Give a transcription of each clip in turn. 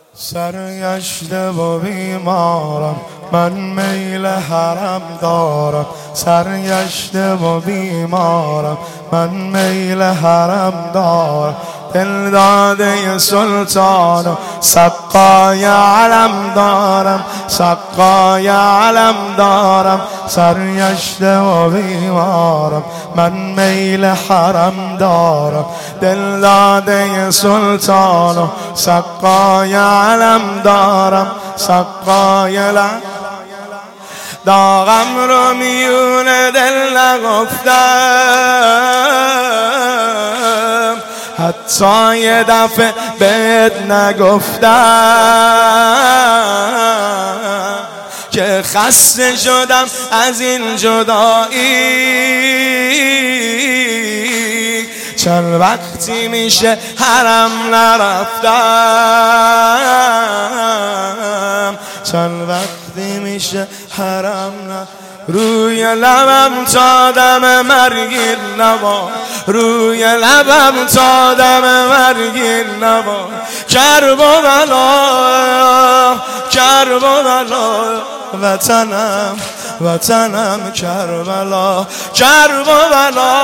سرگشته و بیمارم، من میل حرم دارم. سرگشته و بیمارم، من میل حرم دارم. دل داده سلطان و سقای علم دارم، سقای علم دارم. سرگشته و بیمارم، من میل حرم دارم. دل داده سلطان و سقای علم دارم، سقای علم. داغم رو میون دل نگفتم، حتی یه دفعه بهت نگفتم که خسته شدم از این جدایی. چند وقتی میشه حرم نرفتم، چند وقتی میشه حرم روی لبم تا دم مرگیر نبا، روی لبم تا دم مرگیر نبا. کرب و بلا، کرب و بلا، وطنم وطنم کربلا. کرب و بلا،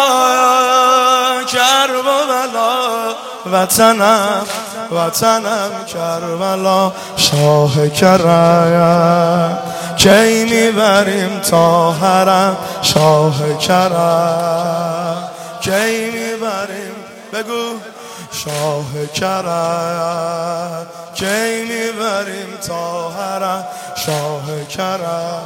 کرب و بلا، وطنم وطنم کربلا. شاه کرم کی میبریم تا حرم، شاه کرم کی میبریم، بگو شاه کرم کی میبریم تا حرم، شاه کرم.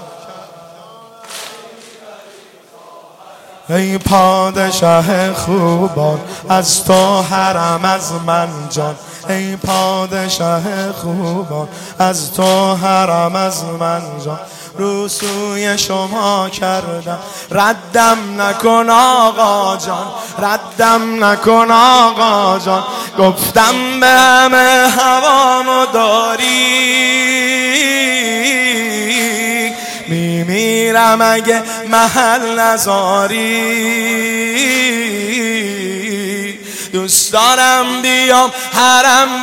ای پادشه خوبان، از تو حرم از من جان. ای پادشه خوبان، از تو حرم از من جان. رو سوی شما کردم، ردم نکن آقا جان، ردم نکن آقا جان. گفتم به همه هوامو داری، میمیرم اگه محل نذاری. دوست دارم بیام حرم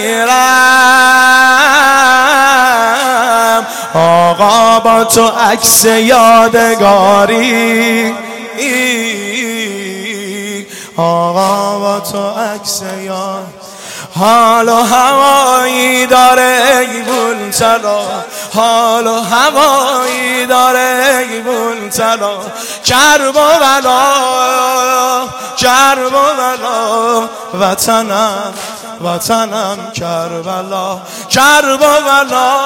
بگیرم، آقا با تو عکس یادگاری. آقا با تو عکس یاد. حال و هوایی داره ایوون طلا، حال و هوایی داره ایوون طلا. کرب و بلا، کرب و بلا، وطنم وطنم کربلا. کرب و بلا،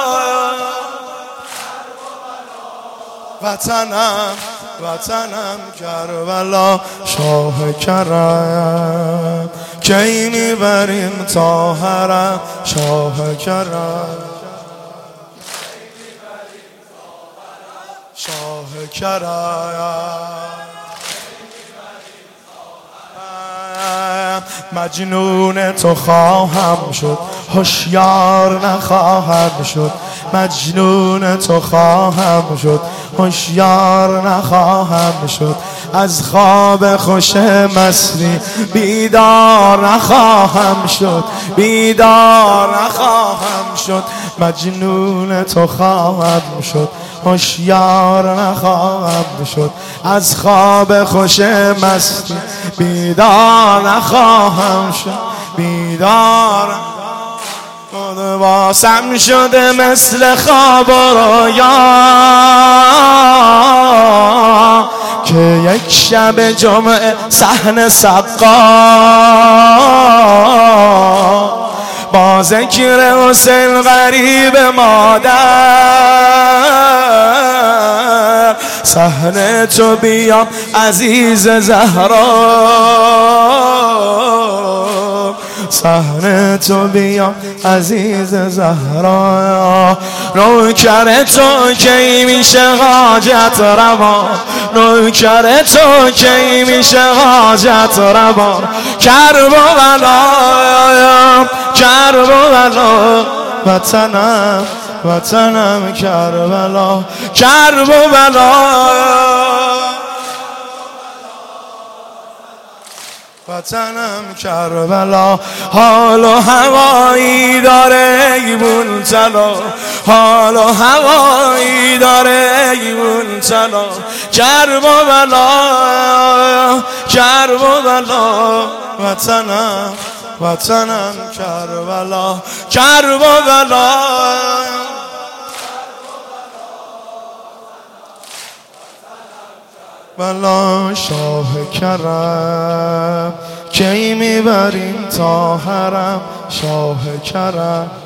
وطنم وطنم کربلا. شاه کرم کی میبریم تا حرم، شاه کرم شاه کرم. مجنون تو خواهم شد، هوشیار نخواهم شد. مجنون تو خواهم شد، هوشیار نخواهم شد. از خواب خوش مستی بیدار نخواهم شد، بیدار نخواهم شد. مجنون تو خواهم شد، هوشیار نخواهم شد. از خواب خوش مستی بیدار نخواهم شد، بیدار. واسم شده مثل خواب و رویا که یک شب جمعه صحن سقا با ذکر حسین غریب مادر. صحنه تو بیام عزیز زهرا، صحنه تو بیام عزیز زهرا. نوکر تو کی میشه حاجت روا، نوکر تو کی میشه حاجت روا. کرب و بلا، کرب و بلا، وطنم وطنم کربلا. کرب و بلا، وطنم کربلا. حال و هوایی داره ایبون چلا، حال و هوایی داره ایبون چلا. کرب و بلا، کرب و بلا، وطنم وطنم کربلا، کرب و بلا. بلا شاه کرم کی میبریم تا حرم، شاه کرم